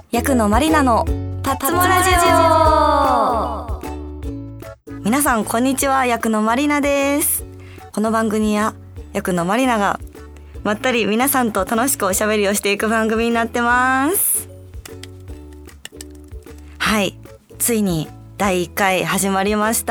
薬のまりなのパッツモラジオ。皆さんこんにちは、薬のまりなです。この番組は薬のまりながまったり皆さんと楽しくおしゃべりをしていく番組になってます。はい、ついに第1回始まりました。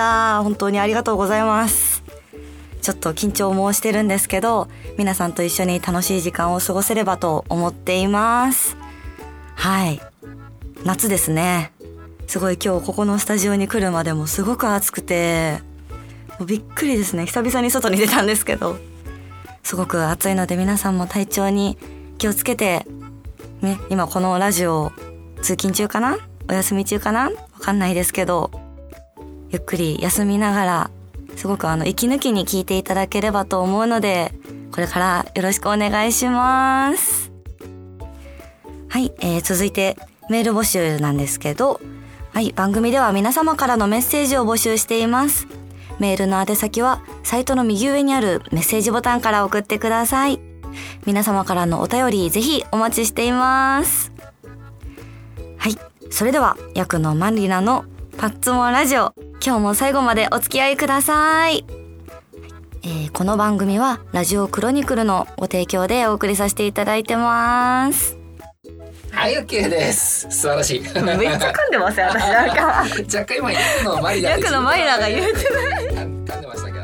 本当にありがとうございます。ちょっと緊張もしてるんですけど、皆さんと一緒に楽しい時間を過ごせればと思っています。はい、夏ですね。すごい今日ここのスタジオに来るまでもすごく暑くて、もうびっくりですね。久々に外に出たんですけど、すごく暑いので皆さんも体調に気をつけてね。今このラジオ通勤中かな、お休み中かな、わかんないですけど、ゆっくり休みながらすごく息抜きに聞いていただければと思うので、これからよろしくお願いします。はい、続いてメール募集なんですけど、はい、番組では皆様からのメッセージを募集しています。メールの宛先はサイトの右上にあるメッセージボタンから送ってください。皆様からのお便りぜひお待ちしています。はい、それでは薬のまりなのパッツモラジオ、今日も最後までお付き合いください。この番組はラジオクロニクルのご提供でお送りさせていただいてます。 はい、OK です。素晴らしい。めっちゃ噛んでますよ、私なんか。 若干今薬のマリナ薬のマリナが言えてない。 噛んでましたけど。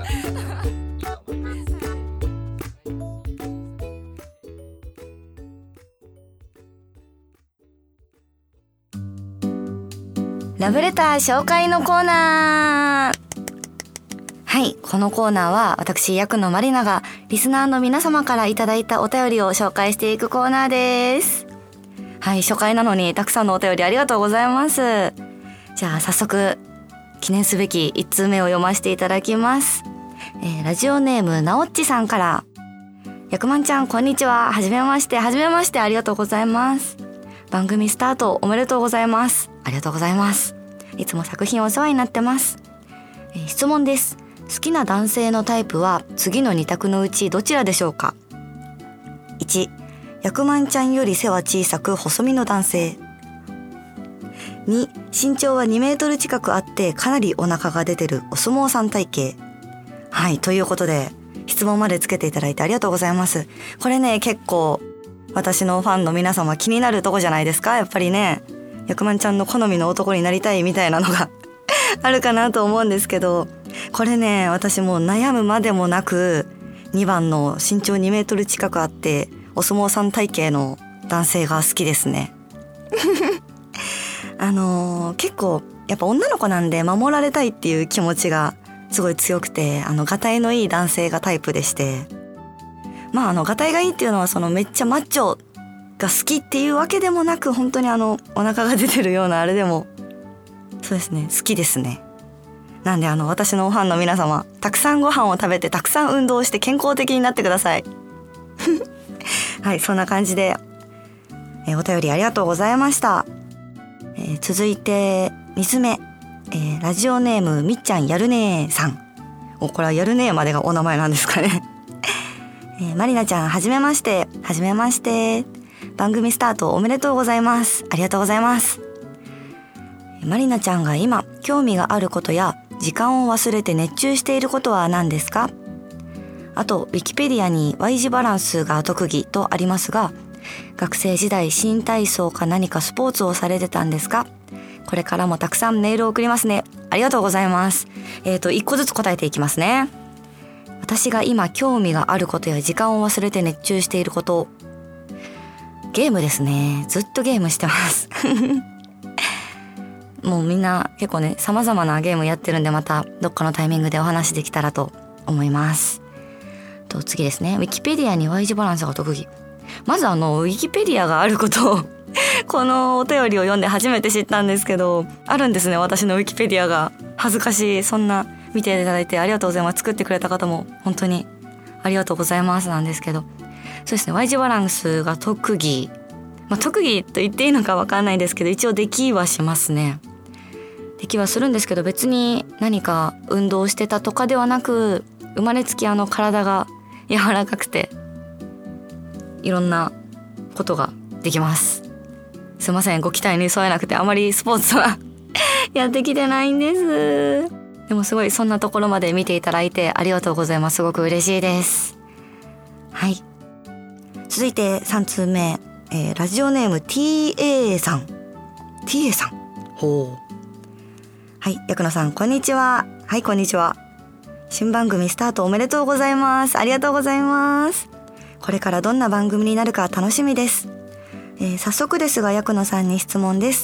ラブレター紹介のコーナー。はい、このコーナーは私薬のまりながリスナーの皆様からいただいたお便りを紹介していくコーナーです。はい、初回なのにたくさんのお便りありがとうございます。じゃあ早速記念すべき1通目を読ませていただきます。ラジオネームなおっちさんから、薬まんちゃんこんにちは、はじめまして、はじめまして、ありがとうございます。番組スタートおめでとうございます。ありがとうございます。いつも作品お世話になってます。質問です。好きな男性のタイプは次の2択のうちどちらでしょうか。1、薬まんちゃんより背は小さく細身の男性。2、身長は2メートル近くあってかなりお腹が出てるお相撲さん体型。はい、ということで質問までつけていただいてありがとうございます。これね、結構私のファンの皆様気になるとこじゃないですか。やっぱりね、薬まんちゃんの好みの男になりたいみたいなのがあるかなと思うんですけど、これね、私も悩むまでもなく2番の身長2メートル近くあってお相撲さん体型の男性が好きですね。結構やっぱ女の子なんで守られたいっていう気持ちがすごい強くて、がたいのいい男性がタイプでして、まあがたいがいいっていうのはそのめっちゃマッチョが好きっていうわけでもなく、本当にお腹が出てるようなあれでもそうですね、好きですね。なんで私のファンの皆様、たくさんご飯を食べてたくさん運動して健康的になってください。はい、そんな感じで、お便りありがとうございました。続いて2つ目、ラジオネームみっちゃんやるねーさん。これはやるねーまでがお名前なんですかね。まりなちゃんはじめまして。はじめまして。番組スタートおめでとうございます。ありがとうございます。まりなちゃんが今興味があることや時間を忘れて熱中していることは何ですか？あとウィキペディアに Y 字バランスが特技とありますが、学生時代新体操か何かスポーツをされてたんですか？これからもたくさんメールを送りますね。ありがとうございます。1個ずつ答えていきますね。私が今興味があることや時間を忘れて熱中していること、ゲームですね。ずっとゲームしてます。もうみんな結構ね、様々なゲームやってるんで、またどっかのタイミングでお話できたらと思います。と次ですね、ウィキペディアに Y 字バランスが特技。まずウィキペディアがあることをこのお便りを読んで初めて知ったんですけど、あるんですね、私のウィキペディアが。恥ずかしい。そんな見ていただいてありがとうございます。作ってくれた方も本当にありがとうございますなんですけど、そうですね、Y 字バランスが特技、特技と言っていいのか分かんないですけど、一応できはしますね。できはするんですけど、別に何か運動してたとかではなく、生まれつき体が柔らかくていろんなことができます。 すいません、ご期待に添えなくてあまりスポーツはやってきてないんです。でもすごいそんなところまで見ていただいてありがとうございます。すごく嬉しいです。はい。続いて3通目、ラジオネーム TA さん。TA さん。ほう。はい、薬野さんこんにちは。はい、こんにちは。新番組スタートおめでとうございます。ありがとうございます。これからどんな番組になるか楽しみです。早速ですが薬野さんに質問です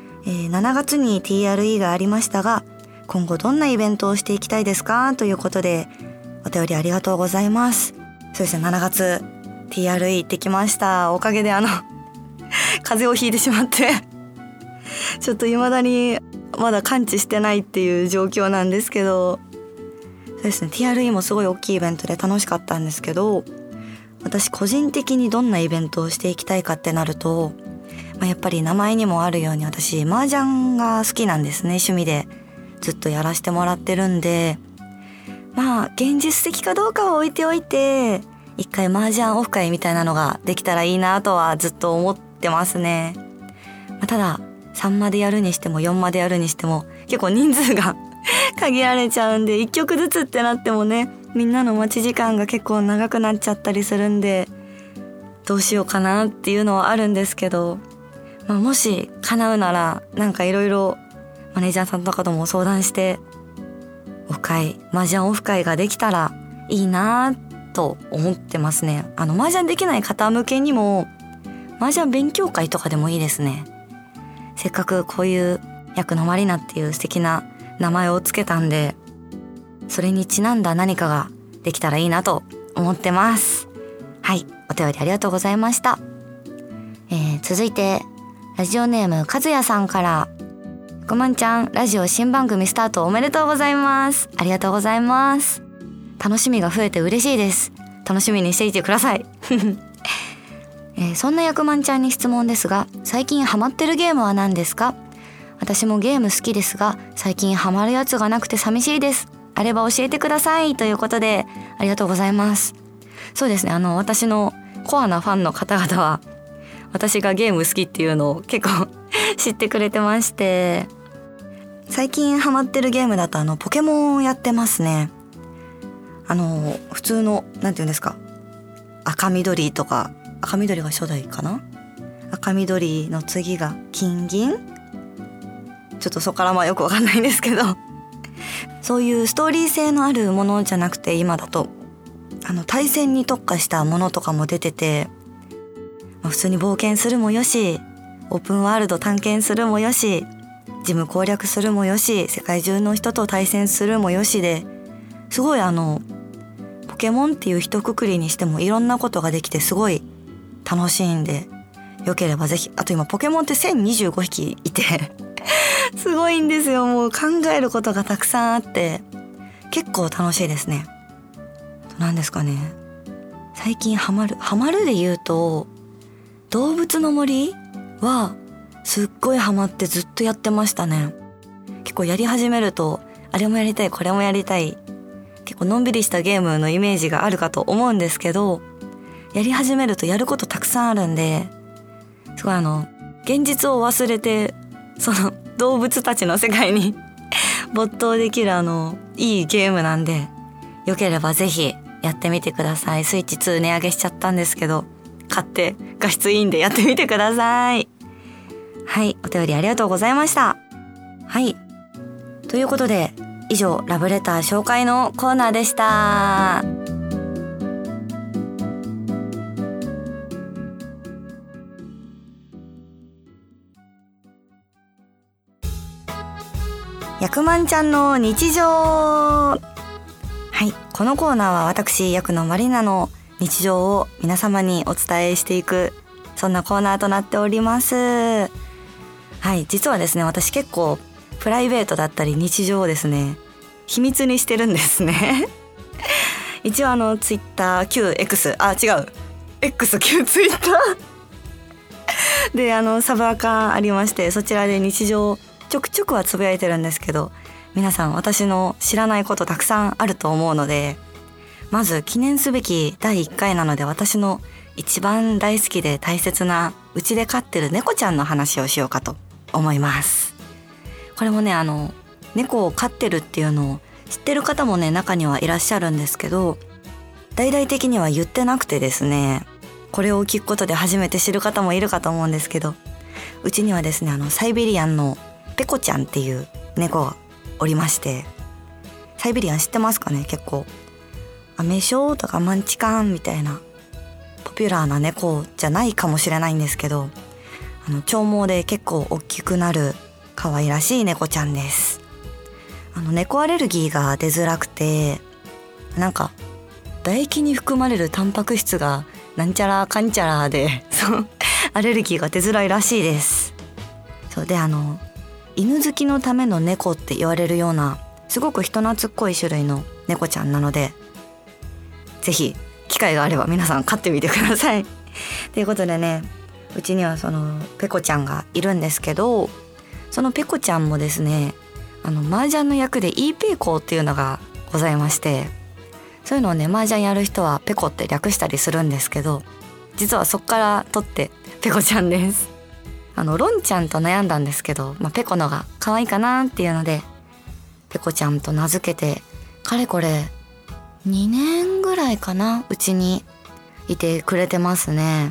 。7月に TRE がありましたが、今後どんなイベントをしていきたいですかということでお便りありがとうございます。そうですね、7月 TRE 行ってきました。おかげで風邪をひいてしまってちょっと未だにまだ完治してないっていう状況なんですけど、そうですね、 TRE もすごい大きいイベントで楽しかったんですけど、私個人的にどんなイベントをしていきたいかってなると、やっぱり名前にもあるように私麻雀が好きなんですね。趣味でずっとやらせてもらってるんで、現実的かどうかは置いておいて、一回麻雀オフ会みたいなのができたらいいなとはずっと思ってますね。ただ3までやるにしても4までやるにしても結構人数が限られちゃうんで、1曲ずつってなってもね、みんなの待ち時間が結構長くなっちゃったりするんで、どうしようかなっていうのはあるんですけど、もし叶うならなんかいろいろマネージャーさんとかとも相談して麻雀オフ会ができたらいいなと思ってますね。麻雀できない方向けにも麻雀勉強会とかでもいいですね。せっかくこういう薬野まりなっていう素敵な名前をつけたんで、それにちなんだ何かができたらいいなと思ってます。はい、お便りありがとうございました。続いてラジオネームかずやさんから、ごまんちゃんラジオ新番組スタートおめでとうございます。ありがとうございます。楽しみが増えて嬉しいです。楽しみにしていてくださいそんな薬まんちゃんに質問ですが、最近ハマってるゲームは何ですか？私もゲーム好きですが最近ハマるやつがなくて寂しいです。あれば教えてくださいということで、ありがとうございます。そうですね、私のコアなファンの方々は私がゲーム好きっていうのを結構知ってくれてまして、最近ハマってるゲームだとポケモンやってますね。普通のなんていうんですか、赤緑とか、赤緑が初代かな、赤緑の次が金銀、ちょっとそこからよくわかんないんですけどそういうストーリー性のあるものじゃなくて、今だと対戦に特化したものとかも出てて、普通に冒険するもよし、オープンワールド探検するもよし、ジム攻略するもよし、世界中の人と対戦するもよしで、すごいポケモンっていう一括りにしてもいろんなことができてすごい楽しいんで、よければぜひ。あと今ポケモンって1025匹いてすごいんですよ。もう考えることがたくさんあって結構楽しいですね。なんですかね、最近ハマるで言うと動物の森はすっごいハマってずっとやってましたね。結構やり始めるとあれもやりたいこれもやりたい、結構のんびりしたゲームのイメージがあるかと思うんですけど、やり始めるとやることたくさんあるんで、すごい現実を忘れてその動物たちの世界に没頭できるいいゲームなんで、よければぜひやってみてください。スイッチ2値上げしちゃったんですけど、買って画質いいんでやってみてください。はい、お便りありがとうございました。はい、ということで以上ラブレター紹介のコーナーでした。薬まんちゃんの日常。はい、このコーナーは私薬野まりなの日常を皆様にお伝えしていく、そんなコーナーとなっております。はい、実はですね、私結構プライベートだったり日常をですね秘密にしてるんですね一応ツイッター旧 X、 X 旧ツイッターでサブアカありまして、そちらで日常ちょくちょくはつぶやいてるんですけど、皆さん私の知らないことたくさんあると思うので、まず記念すべき第1回なので私の一番大好きで大切なうちで飼ってる猫ちゃんの話をしようかと思います。これもね猫を飼ってるっていうのを知ってる方もね中にはいらっしゃるんですけど、大々的には言ってなくてですね、これを聞くことで初めて知る方もいるかと思うんですけど、うちにはですねサイベリアンのペコちゃんっていう猫がおりまして、サイベリアン知ってますかね。結構アメショーとかマンチカンみたいなポピュラーな猫じゃないかもしれないんですけど、長毛で結構大きくなる可愛らしい猫ちゃんです。猫アレルギーが出づらくて、なんか唾液に含まれるタンパク質がなんちゃらかんちゃらでそうアレルギーが出づらいらしいです。そうで犬好きのための猫って言われるようなすごく人懐っこい種類の猫ちゃんなので、ぜひ機会があれば皆さん飼ってみてください。ということでね、うちにはそのペコちゃんがいるんですけど、そのペコちゃんもですね麻雀の役でイーペイコーっていうのがございまして、そういうのをね麻雀やる人はペコって略したりするんですけど、実はそっから取ってペコちゃんです。ロンちゃんと悩んだんですけど、ペコのが可愛いかなっていうのでペコちゃんと名付けて、かれこれ2年ぐらいかな、うちにいてくれてますね。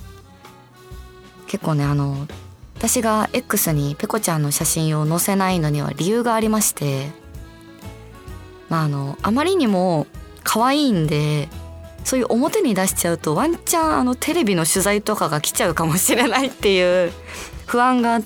結構ね私が X にペコちゃんの写真を載せないのには理由がありまして、あまりにも可愛いんで、そういう表に出しちゃうとワンチャンテレビの取材とかが来ちゃうかもしれないっていう不安があって、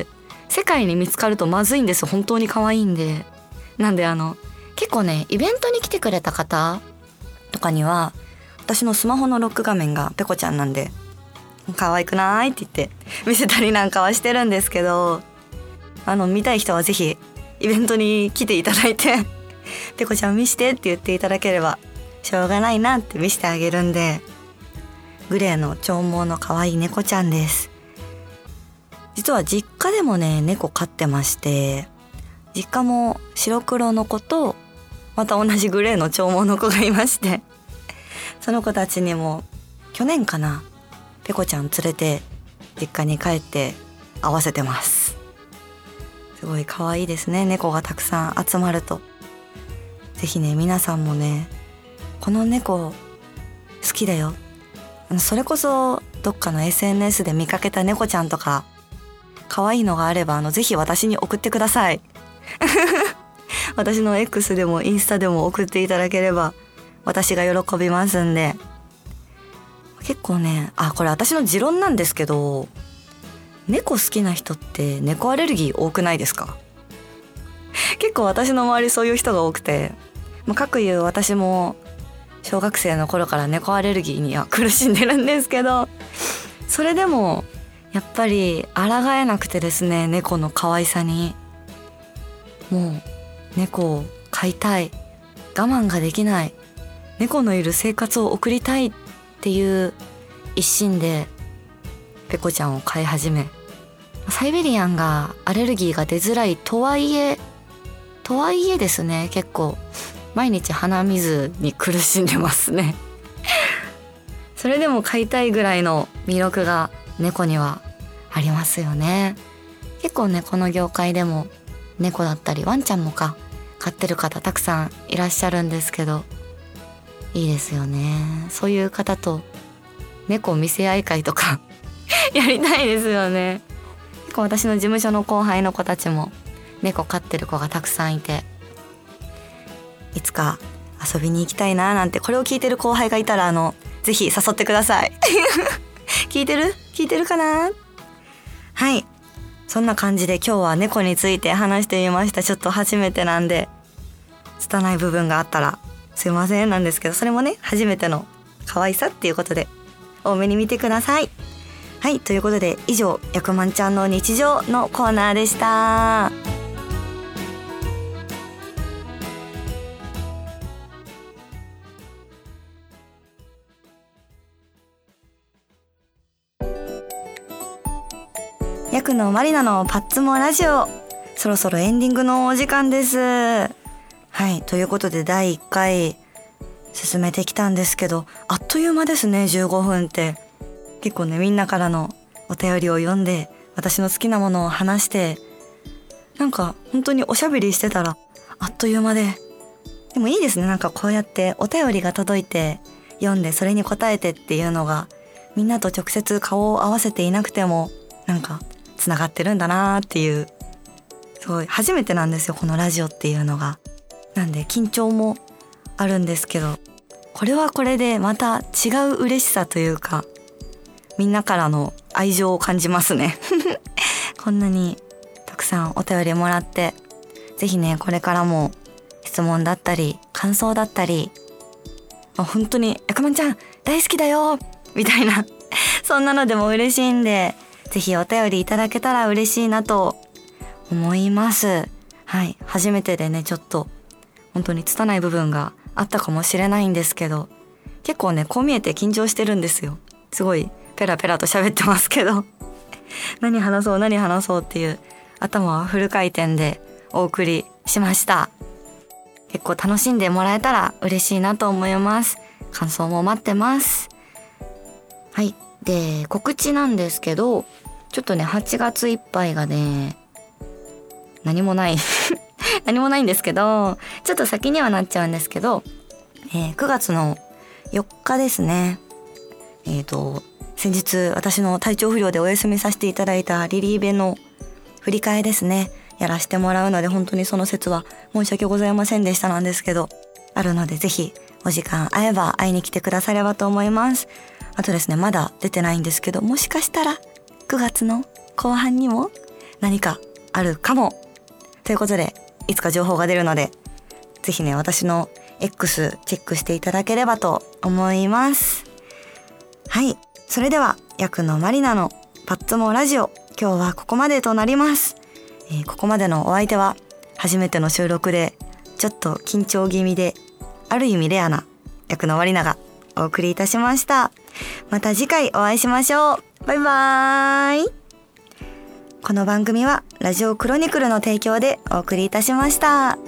世界に見つかるとまずいんです。本当に可愛いんで。なんで結構ねイベントに来てくれた方とかには私のスマホのロック画面がペコちゃんなんで、可愛くないって言って見せたりなんかはしてるんですけど、見たい人はぜひイベントに来ていただいてペコちゃん見してって言っていただければしょうがないなって見せてあげるんで、グレーの長毛の可愛い猫ちゃんです。実は実家でもね猫飼ってまして、実家も白黒の子とまた同じグレーの長毛の子がいまして、その子たちにも去年かなペコちゃん連れて実家に帰って会わせてます。すごい可愛いですね、猫がたくさん集まると。ぜひね皆さんもねこの猫好きだよ、それこそどっかの SNS で見かけた猫ちゃんとか可愛いのがあればぜひ私に送ってください私の X でもインスタでも送っていただければ私が喜びますんで。結構ねこれ私の持論なんですけど、猫好きな人って猫アレルギー多くないですか？結構私の周りそういう人が多くて、かくいう私も小学生の頃から猫アレルギーには苦しんでるんですけど、それでもやっぱり抗えなくてですね、猫の可愛さにもう猫を飼いたい、我慢ができない、猫のいる生活を送りたいっていう一心でペコちゃんを飼い始め、サイベリアンがアレルギーが出づらいとはいえですね、結構毎日鼻水に苦しんでますねそれでも飼いたいぐらいの魅力が猫にはありますよね。結構ねこの業界でも猫だったりワンちゃんも飼ってる方たくさんいらっしゃるんですけど、いいですよね。そういう方と猫見せ合い会とかやりたいですよね。結構私の事務所の後輩の子たちも猫飼ってる子がたくさんいて、いつか遊びに行きたいななんて、これを聞いてる後輩がいたらぜひ誘ってください聞いてるかな。はい、そんな感じで今日は猫について話してみました。ちょっと初めてなんで拙い部分があったらすいませんなんですけど、それもね初めての可愛さっていうことで多めに見てください。はい、ということで以上やくまんちゃんの日常のコーナーでした。やくのまりなのパッツモラジオ、そろそろエンディングのお時間です。はい、ということで第1回進めてきたんですけど、あっという間ですね。15分って結構ね、みんなからのお便りを読んで、私の好きなものを話して、なんか本当におしゃべりしてたらあっという間で。でもいいですね。なんかこうやってお便りが届いて読んで、それに答えてっていうのが、みんなと直接顔を合わせていなくてもなんかつながってるんだなっていう、すごい初めてなんですよ、このラジオっていうのが。なんで緊張もあるんですけど、これはこれでまた違う嬉しさというか、みんなからの愛情を感じますねこんなにたくさんお便りもらって、ぜひね、これからも質問だったり感想だったり、本当にやかまんちゃん大好きだよみたいなそんなのでも嬉しいんで、ぜひお便りいただけたら嬉しいなと思います。はい、初めてでね、ちょっと本当に拙い部分があったかもしれないんですけど、結構ね、こう見えて緊張してるんですよ。すごいペラペラと喋ってますけど何話そうっていう頭はフル回転でお送りしました。結構楽しんでもらえたら嬉しいなと思います。感想も待ってます。はい。で、告知なんですけど、ちょっとね、8月いっぱいがね、何もない何もないんですけど、ちょっと先にはなっちゃうんですけど、9月の4日ですね。先日私の体調不良でお休みさせていただいたリリーベの振り替えですね、やらせてもらうので、本当にその説は申し訳ございませんでしたなんですけど、あるのでぜひお時間合えば会いに来てくださればと思います。あとですね、まだ出てないんですけど、もしかしたら9月の後半にも何かあるかもということで、いつか情報が出るので、ぜひね、私の X チェックしていただければと思います。はい、それではヤクのマリナのパッツモラジオ、今日はここまでとなります。ここまでのお相手は初めての収録でちょっと緊張気味で、ある意味レアなヤクのマリナがお送りいたしました。また次回お会いしましょう。バイバーイ。この番組はラジオクロニクルの提供でお送りいたしました。